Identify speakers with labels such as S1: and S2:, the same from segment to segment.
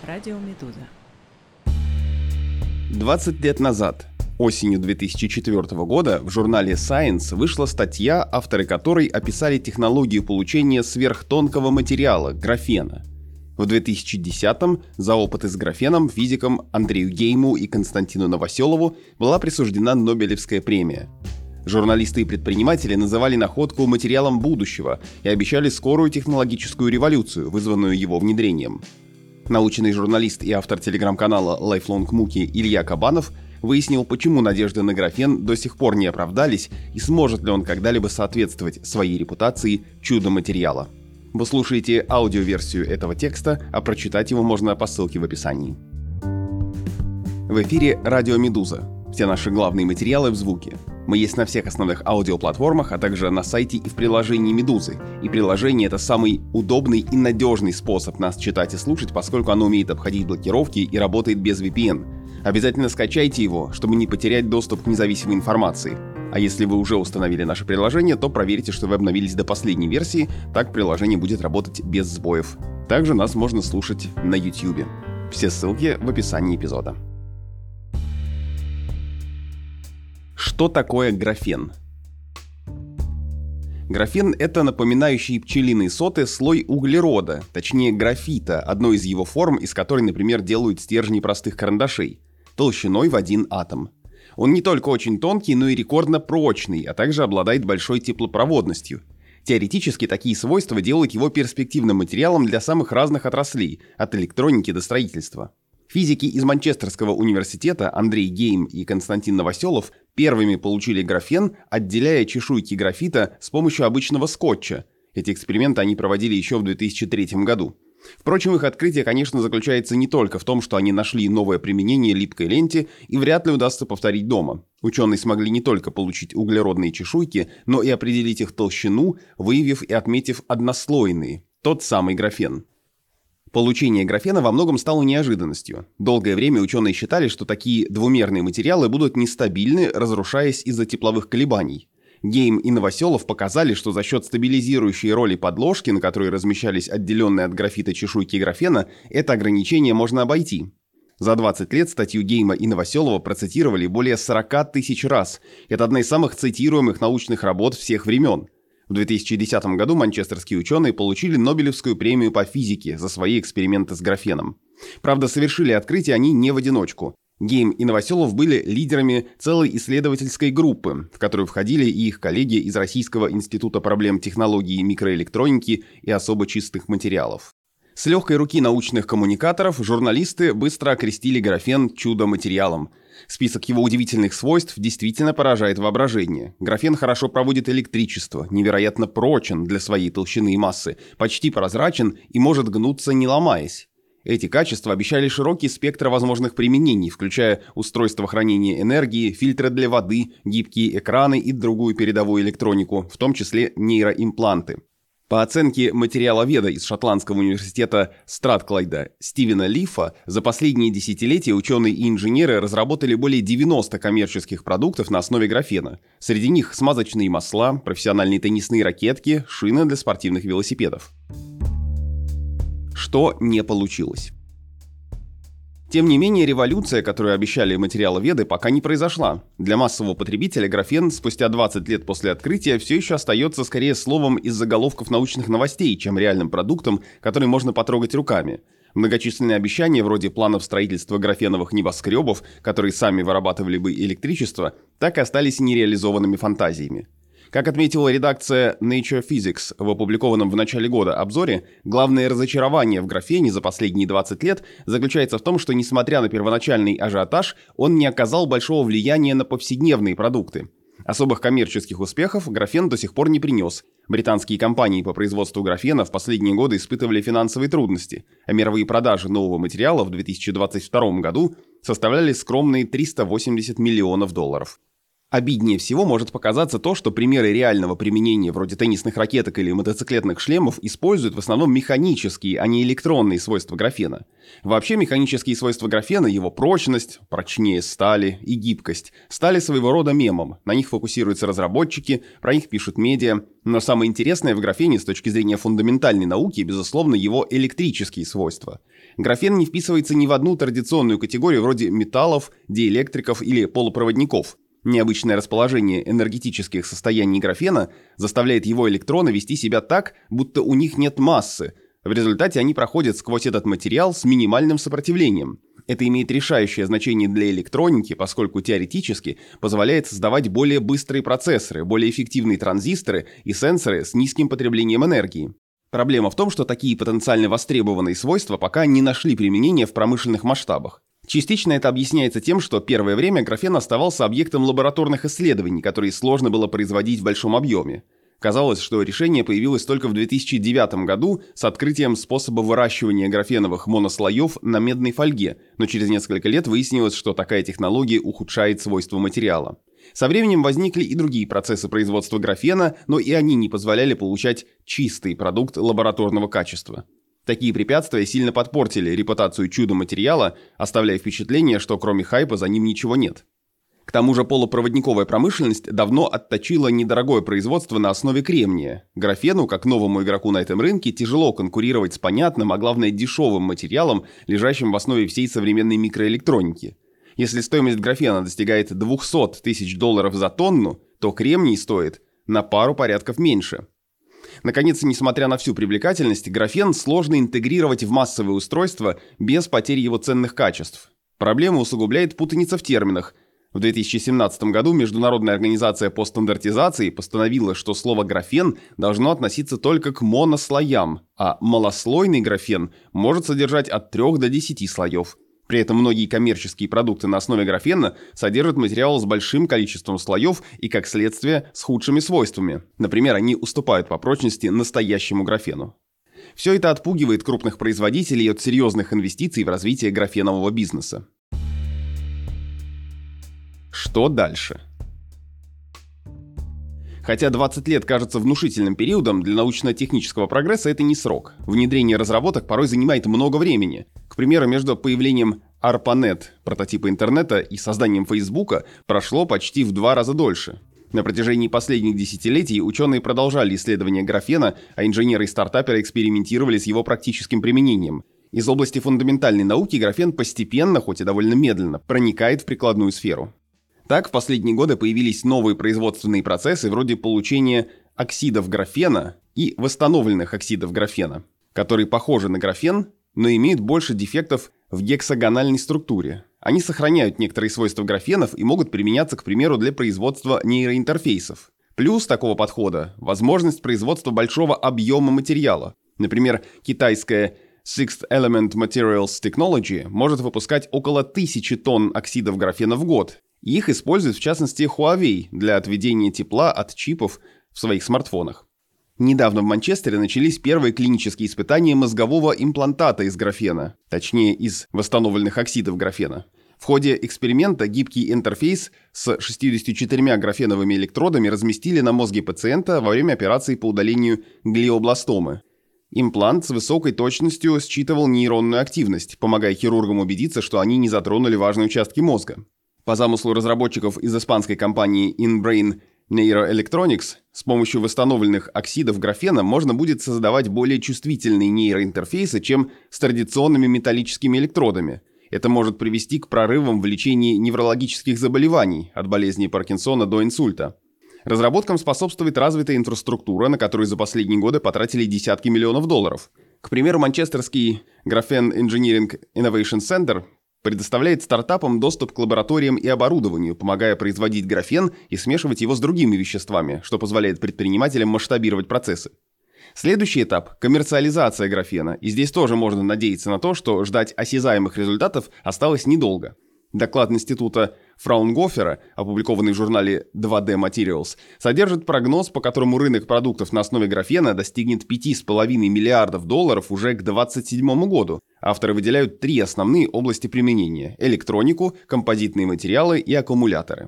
S1: Радио Медуза.
S2: 20 лет назад, осенью 2004 года, в журнале Science вышла статья, авторы которой описали технологию получения сверхтонкого материала – графена. В 2010-м за опыты с графеном физикам Андрею Гейму и Константину Новоселову была присуждена Нобелевская премия. Журналисты и предприниматели называли находку материалом будущего и обещали скорую технологическую революцию, вызванную его внедрением. Научный журналист и автор телеграм-канала Lifelong Муки Илья Кабанов выяснил, почему надежды на графен до сих пор не оправдались и сможет ли он когда-либо соответствовать своей репутации чудо материала. Вы слушаете аудиоверсию этого текста, а прочитать его можно по ссылке в описании. В эфире «Радио Медуза». Все наши главные материалы в звуке. Мы есть на всех основных аудиоплатформах, а также на сайте и в приложении Медузы. И приложение — это самый удобный и надежный способ нас читать и слушать, поскольку оно умеет обходить блокировки и работает без VPN. Обязательно скачайте его, чтобы не потерять доступ к независимой информации. А если вы уже установили наше приложение, то проверьте, что вы обновились до последней версии, так приложение будет работать без сбоев. Также нас можно слушать на YouTube. Все ссылки в описании эпизода. Что такое графен? Графен — это напоминающий пчелиные соты слой углерода, точнее графита, одной из его форм, из которой, например, делают стержни простых карандашей, толщиной в 1 атом. Он не только очень тонкий, но и рекордно прочный, а также обладает большой теплопроводностью. Теоретически такие свойства делают его перспективным материалом для самых разных отраслей, от электроники до строительства. Физики из Манчестерского университета Андрей Гейм и Константин Новоселов первыми получили графен, отделяя чешуйки графита с помощью обычного скотча. Эти эксперименты они проводили еще в 2003 году. Впрочем, их открытие, конечно, заключается не только в том, что они нашли новое применение липкой ленте и вряд ли удастся повторить дома. Ученые смогли не только получить углеродные чешуйки, но и определить их толщину, выявив и отметив однослойные, тот самый графен. Получение графена во многом стало неожиданностью. Долгое время ученые считали, что такие двумерные материалы будут нестабильны, разрушаясь из-за тепловых колебаний. Гейм и Новоселов показали, что за счет стабилизирующей роли подложки, на которой размещались отделенные от графита чешуйки графена, это ограничение можно обойти. За 20 лет статью Гейма и Новоселова процитировали более 40 тысяч раз. Это одна из самых цитируемых научных работ всех времен. В 2010 году манчестерские ученые получили Нобелевскую премию по физике за свои эксперименты с графеном. Правда, совершили открытие они не в одиночку. Гейм и Новоселов были лидерами целой исследовательской группы, в которую входили и их коллеги из Российского института проблем технологии микроэлектроники и особо чистых материалов. С легкой руки научных коммуникаторов журналисты быстро окрестили графен чудо-материалом. Список его удивительных свойств действительно поражает воображение. Графен хорошо проводит электричество, невероятно прочен для своей толщины и массы, почти прозрачен и может гнуться, не ломаясь. Эти качества обещали широкий спектр возможных применений, включая устройство хранения энергии, фильтры для воды, гибкие экраны и другую передовую электронику, в том числе нейроимпланты. По оценке материаловеда из Шотландского университета Стратклайда Стивена Лифа, за последние десятилетия ученые и инженеры разработали более 90 коммерческих продуктов на основе графена. Среди них смазочные масла, профессиональные теннисные ракетки, шины для спортивных велосипедов. Что не получилось? Тем не менее, революция, которую обещали материаловеды, пока не произошла. Для массового потребителя графен спустя 20 лет после открытия все еще остается скорее словом из заголовков научных новостей, чем реальным продуктом, который можно потрогать руками. Многочисленные обещания, вроде планов строительства графеновых небоскребов, которые сами вырабатывали бы электричество, так и остались нереализованными фантазиями. Как отметила редакция Nature Physics в опубликованном в начале года обзоре, главное разочарование в графене за последние 20 лет заключается в том, что, несмотря на первоначальный ажиотаж, он не оказал большого влияния на повседневные продукты. Особых коммерческих успехов графен до сих пор не принес. Британские компании по производству графена в последние годы испытывали финансовые трудности, а мировые продажи нового материала в 2022 году составляли скромные $380 миллионов. Обиднее всего может показаться то, что примеры реального применения вроде теннисных ракеток или мотоциклетных шлемов используют в основном механические, а не электронные свойства графена. Вообще механические свойства графена, его прочность, прочнее стали, и гибкость, стали своего рода мемом. На них фокусируются разработчики, про них пишут медиа. Но самое интересное в графене с точки зрения фундаментальной науки, безусловно, его электрические свойства. Графен не вписывается ни в одну традиционную категорию вроде металлов, диэлектриков или полупроводников. Необычное расположение энергетических состояний графена заставляет его электроны вести себя так, будто у них нет массы. В результате они проходят сквозь этот материал с минимальным сопротивлением. Это имеет решающее значение для электроники, поскольку теоретически позволяет создавать более быстрые процессоры, более эффективные транзисторы и сенсоры с низким потреблением энергии. Проблема в том, что такие потенциально востребованные свойства пока не нашли применения в промышленных масштабах. Частично это объясняется тем, что первое время графен оставался объектом лабораторных исследований, которые сложно было производить в большом объеме. Казалось, что решение появилось только в 2009 году с открытием способа выращивания графеновых монослоев на медной фольге, но через несколько лет выяснилось, что такая технология ухудшает свойства материала. Со временем возникли и другие процессы производства графена, но и они не позволяли получать чистый продукт лабораторного качества. Такие препятствия сильно подпортили репутацию чудо-материала, оставляя впечатление, что кроме хайпа за ним ничего нет. К тому же полупроводниковая промышленность давно отточила недорогое производство на основе кремния. Графену, как новому игроку на этом рынке, тяжело конкурировать с понятным, а главное дешевым материалом, лежащим в основе всей современной микроэлектроники. Если стоимость графена достигает $200 тысяч за тонну, то кремний стоит на пару порядков меньше. Наконец, несмотря на всю привлекательность, графен сложно интегрировать в массовые устройства без потери его ценных качеств. Проблему усугубляет путаница в терминах. В 2017 году Международная организация по стандартизации постановила, что слово «графен» должно относиться только к монослоям, а малослойный графен может содержать от 3 до 10 слоев. При этом многие коммерческие продукты на основе графена содержат материал с большим количеством слоев и, как следствие, с худшими свойствами. Например, они уступают по прочности настоящему графену. Все это отпугивает крупных производителей от серьезных инвестиций в развитие графенового бизнеса. Что дальше? Хотя 20 лет кажется внушительным периодом, для научно-технического прогресса это не срок. Внедрение разработок порой занимает много времени. К примеру, между появлением ARPANET, прототипа интернета, и созданием Фейсбука прошло почти в 2 раза дольше. На протяжении последних десятилетий ученые продолжали исследования графена, а инженеры и стартаперы экспериментировали с его практическим применением. Из области фундаментальной науки графен постепенно, хоть и довольно медленно, проникает в прикладную сферу. Так, в последние годы появились новые производственные процессы вроде получения оксидов графена и восстановленных оксидов графена, которые похожи на графен, но имеют больше дефектов в гексагональной структуре. Они сохраняют некоторые свойства графенов и могут применяться, к примеру, для производства нейроинтерфейсов. Плюс такого подхода – возможность производства большого объема материала. Например, китайская Sixth Element Materials Technology может выпускать около 1000 тонн оксидов графена в год. Их используют в частности Huawei для отведения тепла от чипов в своих смартфонах. Недавно в Манчестере начались первые клинические испытания мозгового имплантата из графена, точнее из восстановленных оксидов графена. В ходе эксперимента гибкий интерфейс с 64 графеновыми электродами разместили на мозге пациента во время операции по удалению глиобластомы. Имплант с высокой точностью считывал нейронную активность, помогая хирургам убедиться, что они не затронули важные участки мозга. По замыслу разработчиков из испанской компании InBrain Neuroelectronics, с помощью восстановленных оксидов графена можно будет создавать более чувствительные нейроинтерфейсы, чем с традиционными металлическими электродами. Это может привести к прорывам в лечении неврологических заболеваний, от болезни Паркинсона до инсульта. Разработкам способствует развитая инфраструктура, на которую за последние годы потратили десятки миллионов долларов. К примеру, манчестерский Graphene Engineering Innovation Center предоставляет стартапам доступ к лабораториям и оборудованию, помогая производить графен и смешивать его с другими веществами, что позволяет предпринимателям масштабировать процессы. Следующий этап – коммерциализация графена, и здесь тоже можно надеяться на то, что ждать осязаемых результатов осталось недолго. Доклад института Фраунгофера, опубликованный в журнале 2D Materials, содержит прогноз, по которому рынок продуктов на основе графена достигнет $5,5 миллиардов уже к 2027 году. Авторы выделяют 3 основные области применения – электронику, композитные материалы и аккумуляторы.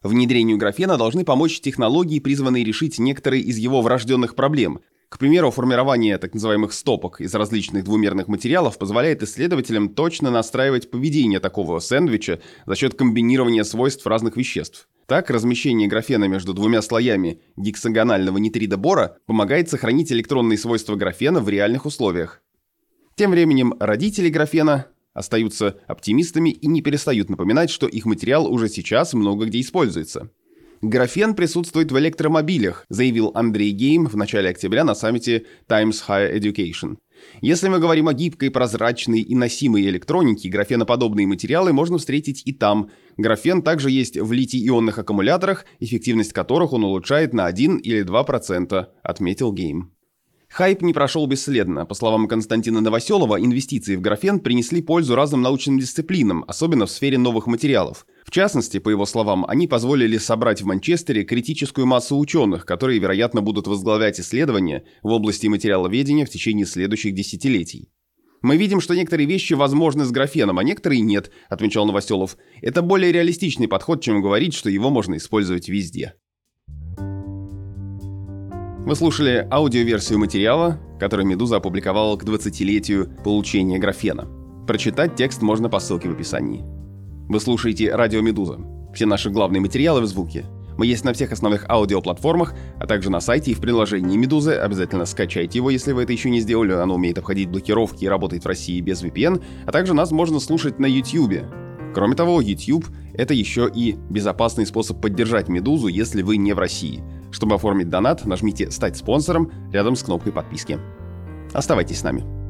S2: Внедрению графена должны помочь технологии, призванные решить некоторые из его врожденных проблем. К примеру, формирование так называемых стопок из различных двумерных материалов позволяет исследователям точно настраивать поведение такого сэндвича за счет комбинирования свойств разных веществ. Так, размещение графена между двумя слоями гексагонального нитрида бора помогает сохранить электронные свойства графена в реальных условиях. Тем временем родители графена остаются оптимистами и не перестают напоминать, что их материал уже сейчас много где используется. Графен присутствует в электромобилях, заявил Андрей Гейм в начале октября на саммите Times Higher Education. Если мы говорим о гибкой, прозрачной и носимой электронике, графеноподобные материалы можно встретить и там. Графен также есть в литий-ионных аккумуляторах, эффективность которых он улучшает на 1 или 2%, отметил Гейм. Хайп не прошел бесследно. По словам Константина Новоселова, инвестиции в графен принесли пользу разным научным дисциплинам, особенно в сфере новых материалов. В частности, по его словам, они позволили собрать в Манчестере критическую массу ученых, которые, вероятно, будут возглавлять исследования в области материаловедения в течение следующих десятилетий. «Мы видим, что некоторые вещи возможны с графеном, а некоторые нет», — отмечал Новоселов. «Это более реалистичный подход, чем говорить, что его можно использовать везде». Вы слушали аудиоверсию материала, который «Медуза» опубликовала к 20-летию получения графена. Прочитать текст можно по ссылке в описании. Вы слушаете «Радио Медуза». Все наши главные материалы в звуке. Мы есть на всех основных аудиоплатформах, а также на сайте и в приложении «Медузы». Обязательно скачайте его, если вы это еще не сделали. Оно умеет обходить блокировки и работает в России без VPN. А также нас можно слушать на YouTube. Кроме того, YouTube — это еще и безопасный способ поддержать «Медузу», если вы не в России. Чтобы оформить донат, нажмите «Стать спонсором» рядом с кнопкой подписки. Оставайтесь с нами.